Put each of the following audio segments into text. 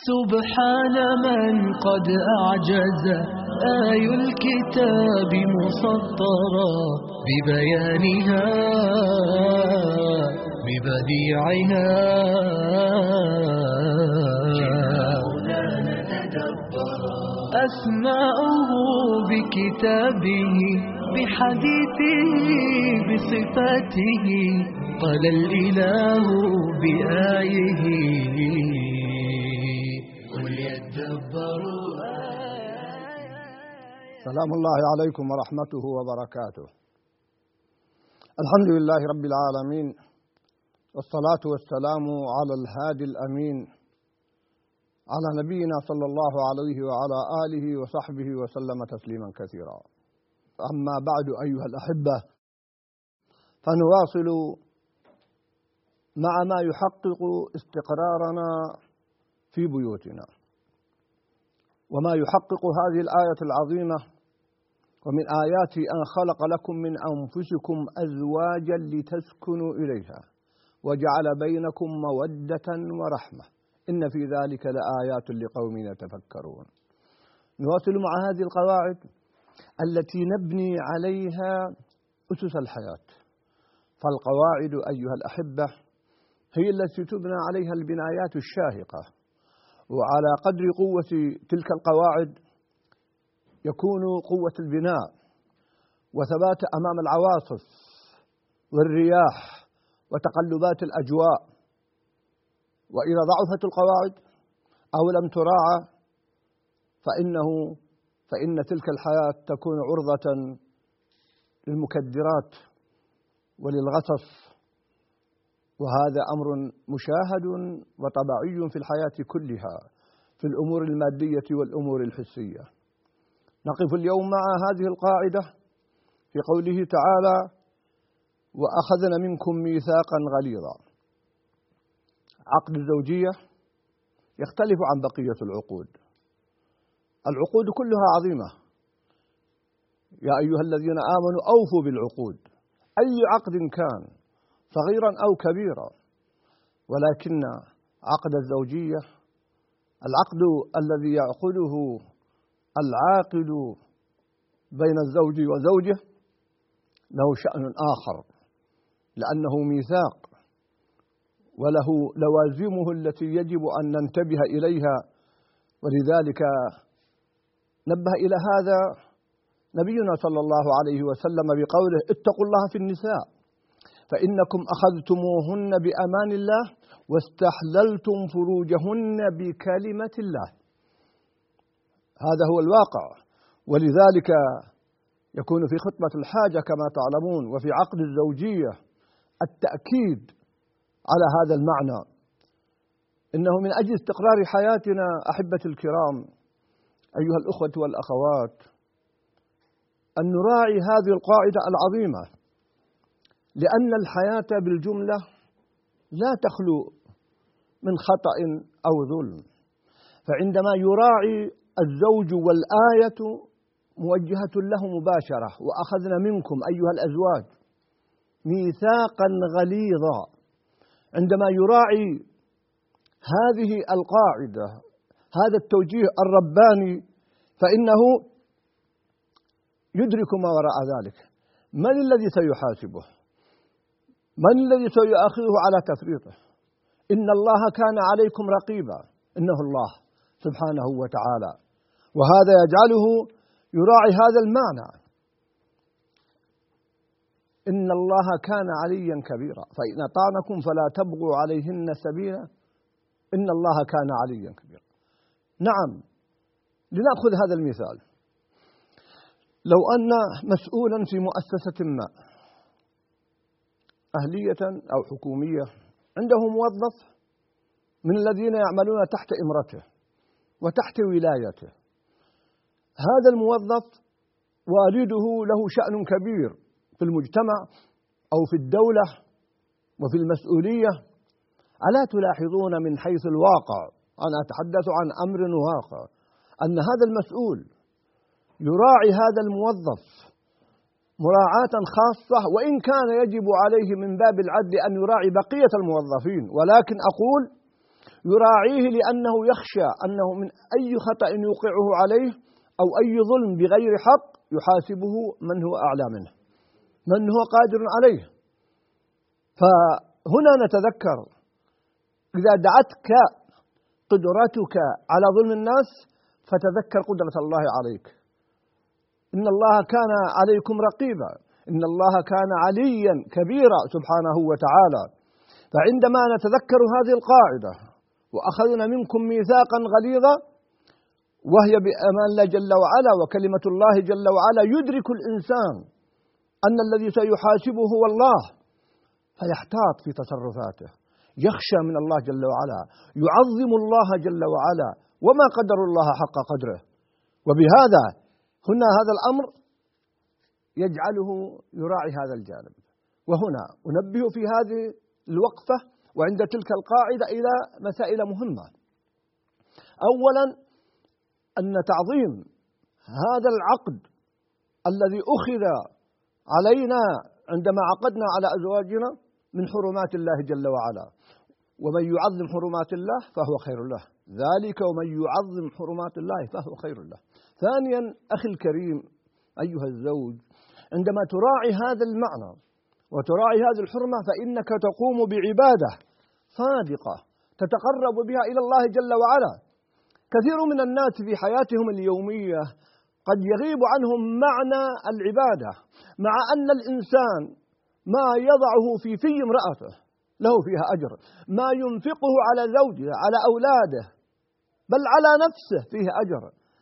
سبحان من قد أعجز آي الكتاب مسطرا ببيانها ببديعها أسماؤه بكتابه بحديثه بصفاته قال الإله بآيه وليدبروا. سلام الله عليكم ورحمته وبركاته. الحمد لله رب العالمين، والصلاة والسلام على الهادي الأمين، على نبينا صلى الله عليه وعلى آله وصحبه وسلم تسليما كثيرا. أما بعد أيها الأحبة، فنواصل مع ما يحقق استقرارنا في بيوتنا، وما يحقق هذه الآية العظيمة: ومن آياته أن خلق لكم من أنفسكم أزواجا لتسكنوا إليها وجعل بينكم مودة ورحمة إن في ذلك لآيات لقوم يتفكرون. نواصل مع هذه القواعد التي نبني عليها أسس الحياة. فالقواعد أيها الأحبة هي التي تبنى عليها البنايات الشاهقة، وعلى قدر قوة تلك القواعد يكون قوة البناء وثبات أمام العواصف والرياح وتقلبات الأجواء. وإذا ضعفت القواعد أو لم تراعى فإن تلك الحياة تكون عرضة للمكدرات وللغصص، وهذا أمر مشاهد وطبيعي في الحياة كلها، في الأمور المادية والأمور الحسية. نقف اليوم مع هذه القاعدة في قوله تعالى: وأخذنا منكم ميثاقا غليظا. عقد الزوجية يختلف عن بقية العقود. العقود كلها عظيمة، يا أيها الذين آمنوا أوفوا بالعقود، أي عقد كان صغيرا أو كبيرا، ولكن عقد الزوجية، العقد الذي يعقده العاقد بين الزوج وزوجه، له شأن آخر، لأنه ميثاق وله لوازمه التي يجب أن ننتبه إليها. ولذلك نبه إلى هذا نبينا صلى الله عليه وسلم بقوله: اتقوا الله في النساء فإنكم أخذتموهن بأمان الله واستحللتم فروجهن بكلمة الله. هذا هو الواقع. ولذلك يكون في خطبة الحاجة كما تعلمون وفي عقد الزوجية التأكيد على هذا المعنى. إنه من أجل استقرار حياتنا أحبتي الكرام أيها الأخوة والأخوات أن نراعي هذه القاعدة العظيمة، لأن الحياة بالجملة لا تخلو من خطأ أو ظلم. فعندما يراعي الزوج والآية موجهة له مباشرة: وأخذنا منكم أيها الأزواج ميثاقا غليظا، عندما يراعي هذه القاعدة هذا التوجيه الرباني فإنه يدرك ما وراء ذلك. من الذي سيحاسبه؟ من الذي سيؤاخذه على تفريطه؟ إن الله كان عليكم رقيبا، إنه الله سبحانه وتعالى. وهذا يجعله يراعي هذا المعنى: إن الله كان عليا كبيرا فإن أطعنكم فلا تبغوا عليهن سبيلا إن الله كان عليا كبيرا. نعم، لنأخذ هذا المثال. لو أن مسؤولا في مؤسسة ما أهلية أو حكومية عنده موظف من الذين يعملون تحت إمرته وتحت ولايته، هذا الموظف والده له شأن كبير في المجتمع أو في الدولة وفي المسؤولية. ألا تلاحظون من حيث الواقع، أنا أتحدث عن أمر واقع، أن هذا المسؤول يراعي هذا الموظف مراعاة خاصة، وإن كان يجب عليه من باب العدل أن يراعي بقية الموظفين، ولكن أقول يراعيه لأنه يخشى أنه من أي خطأ يوقعه عليه أو أي ظلم بغير حق يحاسبه من هو أعلى منه، من هو قادر عليه. فهنا نتذكر إذا دعتك قدرتك على ظلم الناس فتذكر قدرة الله عليك. إن الله كان عليكم رقيبا، إن الله كان عليا كبيرا سبحانه وتعالى. فعندما نتذكر هذه القاعدة وأخذنا منكم ميثاقا غليظا، وهي بأمان الله جل وعلا وكلمة الله جل وعلا، يدرك الإنسان أن الذي سيحاسبه هو الله، فيحتاط في تصرفاته، يخشى من الله جل وعلا، يعظم الله جل وعلا، وما قدر الله حق قدره. وبهذا هنا هذا الأمر يجعله يراعي هذا الجانب. وهنا أنبه في هذه الوقفة وعند تلك القاعدة إلى مسائل مهمة. أولا، أن تعظيم هذا العقد الذي أخذ علينا عندما عقدنا على أزواجنا من حرمات الله جل وعلا، ومن يعظم حرمات الله فهو خير له، ذلك ومن يعظم حرمات الله فهو خير له. ثانيا، أخي الكريم أيها الزوج، عندما تراعي هذا المعنى وتراعي هذه الحرمة فإنك تقوم بعبادة صادقة تتقرب بها إلى الله جل وعلا. كثير من الناس في حياتهم اليومية قد يغيب عنهم معنى العبادة، مع أن الإنسان ما يضعه في امرأته له فيها أجر، ما ينفقه على زوجه على أولاده بل على نفسه فيه أجر.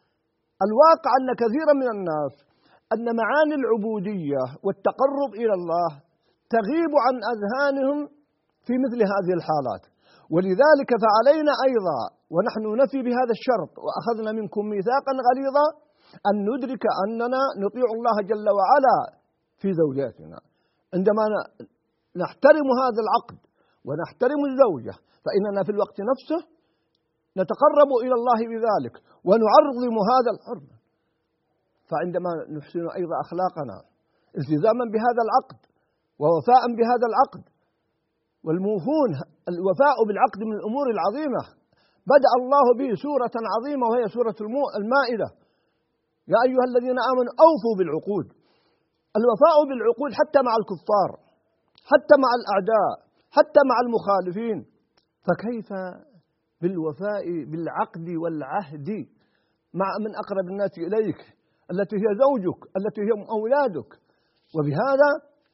الواقع أن كثيرا من الناس أن معاني العبودية والتقرب إلى الله تغيب عن أذهانهم في مثل هذه الحالات. ولذلك فعلينا أيضا ونحن نفي بهذا الشرط وأخذنا منكم ميثاقا غليظا أن ندرك أننا نطيع الله جل وعلا في زوجاتنا. عندما نحترم هذا العقد ونحترم الزوجة فإننا في الوقت نفسه نتقرب إلى الله بذلك ونعظم هذا الحرم. فعندما نحسن أيضا أخلاقنا التزاما بهذا العقد ووفاء بهذا العقد، والموفون الوفاء بالعقد من الأمور العظيمة بدأ الله به سورة عظيمة وهي سورة المائدة: يا أيها الذين آمنوا أوفوا بالعقود. الوفاء بالعقود حتى مع الكفار، حتى مع الأعداء، حتى مع المخالفين، فكيف بالوفاء بالعقد والعهد مع من أقرب الناس إليك التي هي زوجك التي هي أولادك. وبهذا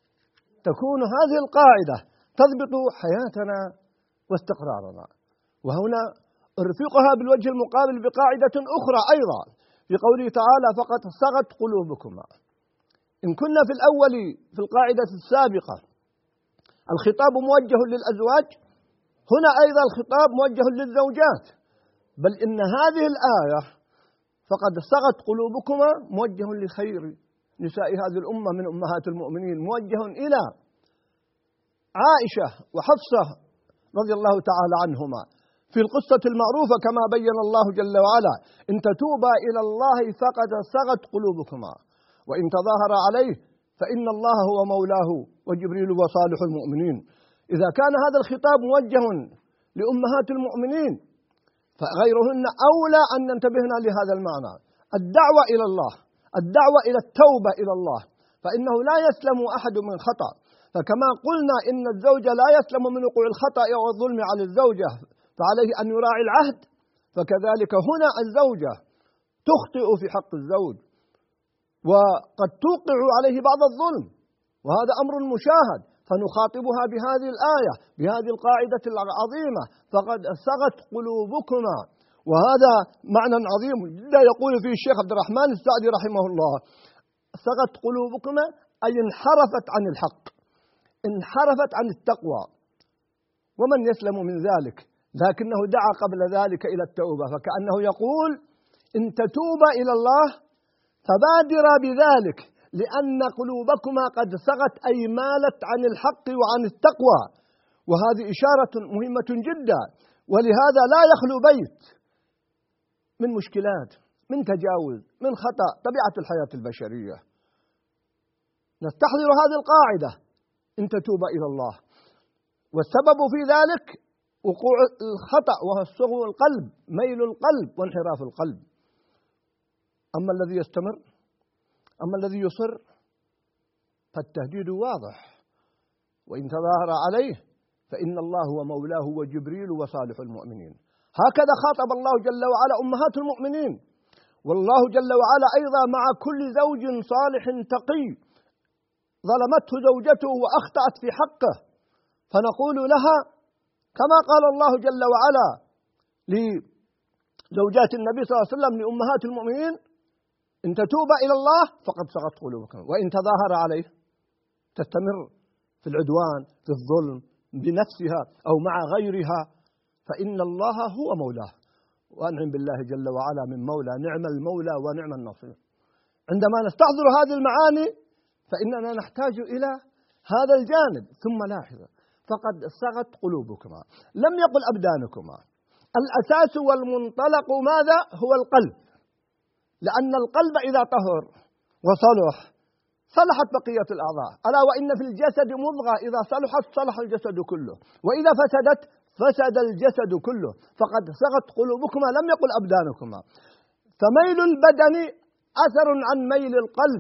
تكون هذه القاعدة تضبط حياتنا واستقرارنا. وهنا ارفقها بالوجه المقابل بقاعدة أخرى أيضا في قوله تعالى: فقد صغت قلوبكما. إن كنا في الأول في القاعدة السابقة الخطاب موجه للأزواج، هنا أيضا الخطاب موجه للزوجات، بل إن هذه الآية فقد صغت قلوبكما موجه لخير نساء هذه الأمة من أمهات المؤمنين، موجه إلى عائشة وحفصة رضي الله تعالى عنهما في القصة المعروفة كما بين الله جل وعلا: إن تتوبا إلى الله فقد صغت قلوبكما وإن تظاهر عليه فإن الله هو مولاه وجبريل وصالح المؤمنين. إذا كان هذا الخطاب موجه لأمهات المؤمنين فغيرهن أولى أن ننتبهنا لهذا المعنى: الدعوة إلى الله، الدعوة إلى التوبة إلى الله، فإنه لا يسلم أحد من خطأ. فكما قلنا إن الزوج لا يسلم من وقوع الخطأ والظلم على الزوجة فعليه أن يراعي العهد، فكذلك هنا الزوجة تخطئ في حق الزوج وقد توقع عليه بعض الظلم، وهذا أمر مشاهد، فنخاطبها بهذه الآية بهذه القاعدة العظيمة: فقد صغت قلوبكما. وهذا معنى عظيم جدا يقول فيه الشيخ عبد الرحمن السعدي رحمه الله: صغت قلوبكما أي انحرفت عن الحق، انحرفت عن التقوى، ومن يسلم من ذلك؟ لكنه دعا قبل ذلك إلى التوبة، فكأنه يقول: إن تتوبا إلى الله فبادرا بذلك، لأن قلوبكما قد صغت أي مالت عن الحق وعن التقوى. وهذه إشارة مهمة جدا، ولهذا لا يخلو بيت من مشكلات، من تجاوز، من خطأ، طبيعة الحياة البشرية. نستحضر هذه القاعدة: إن تتوبا إلى الله، والسبب في ذلك وقوع الخطأ وهو صغو القلب، ميل القلب وانحراف القلب. أما الذي يستمر، أما الذي يصر، فالتهديد واضح: وإن تظاهر عليه فإن الله هو مولاه وجبريل وصالح المؤمنين. هكذا خاطب الله جل وعلا أمهات المؤمنين، والله جل وعلا أيضا مع كل زوج صالح تقي ظلمته زوجته وأخطأت في حقه، فنقول لها كما قال الله جل وعلا لزوجات النبي صلى الله عليه وسلم لأمهات المؤمنين: إن تتوبا إلى الله فقد صغت قلوبكم، وإن تظاهر عليه تستمر في العدوان في الظلم بنفسها أو مع غيرها فإن الله هو مولاه. وأنعم بالله جل وعلا من مولى، نعم المولى ونعم النصير. عندما نستحضر هذه المعاني فإننا نحتاج إلى هذا الجانب. ثم لاحظ: فقد صغت قلوبكما، لم يقل أبدانكما. الأساس والمنطلق ماذا؟ هو القلب، لأن القلب إذا طهر وصلح صلحت بقية الأعضاء. ألا وإن في الجسد مضغة إذا صلحت صلح الجسد كله، وإذا فسدت فسد الجسد كله. فقد صغت قلوبكما، لم يقل أبدانكما. فميل البدن أثر عن ميل القلب،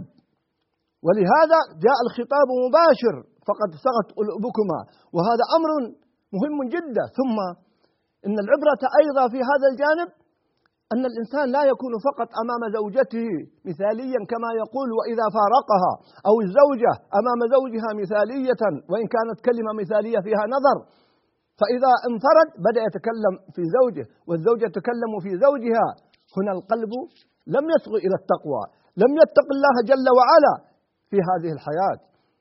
ولهذا جاء الخطاب مباشر: فقد صغت قلوبكما، وهذا أمر مهم جدا. ثم إن العبرة أيضا في هذا الجانب أن الإنسان لا يكون فقط أمام زوجته مثاليا كما يقول وإذا فارقها، أو الزوجة أمام زوجها مثالية وإن كانت كلمة مثالية فيها نظر، فإذا انفرد بدأ يتكلم في زوجه والزوجة تتكلم في زوجها. هنا القلب لم يصغ إلى التقوى، لم يتق الله جل وعلا في هذه الحياة.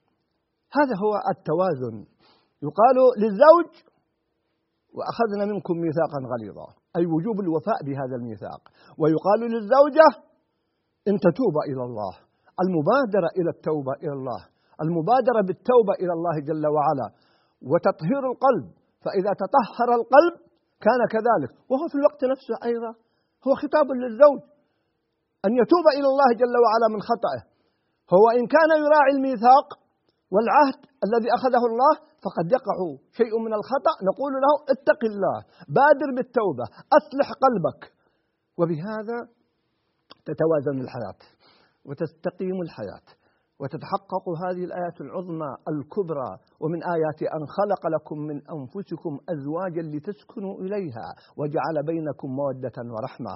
هذا هو التوازن. يقال للزوج: وأخذنا منكم ميثاقا غليظا، أي وجوب الوفاء بهذا الميثاق. ويقال للزوجة: إن تتوب إلى الله، المبادرة إلى التوبة إلى الله، المبادرة بالتوبة إلى الله جل وعلا وتطهير القلب. فإذا تطهر القلب كان كذلك. وهو في الوقت نفسه أيضا هو خطاب للزوج أن يتوب إلى الله جل وعلا من خطأه. هو إن كان يراعي الميثاق والعهد الذي أخذه الله فقد يقع شيء من الخطأ، نقول له: اتق الله، بادر بالتوبة، أصلح قلبك. وبهذا تتوازن الحياة وتستقيم الحياة وتتحقق هذه الآيات العظمى الكبرى. ومن آيات أن خلق لكم من أنفسكم أزواجا لتسكنوا إليها وجعل بينكم مودة ورحمة.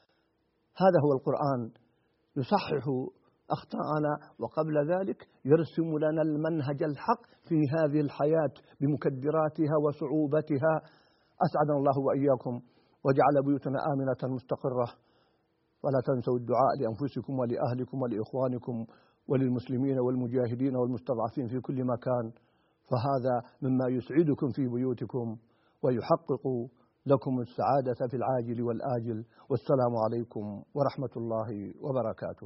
هذا هو القرآن يصحح أخطاءنا، وقبل ذلك يرسم لنا المنهج الحق في هذه الحياة بمكدراتها وصعوبتها. أسعدنا الله وإياكم وجعل بيوتنا آمنة مستقرة. ولا تنسوا الدعاء لأنفسكم ولأهلكم ولإخوانكم وللمسلمين والمجاهدين والمستضعفين في كل مكان، فهذا مما يسعدكم في بيوتكم ويحقق لكم السعادة في العاجل والآجل. والسلام عليكم ورحمة الله وبركاته.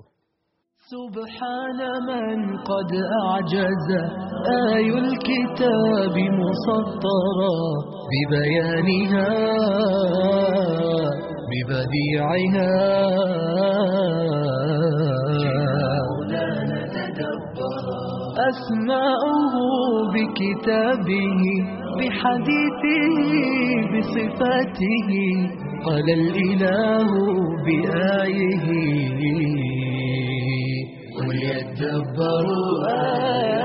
سبحان من قد أعجز آي الكتاب مسطرا ببيانها ببديعها، أسماؤه بكتابه بحديثه بصفاته، قال الإله بآيه وليدبروا آياته.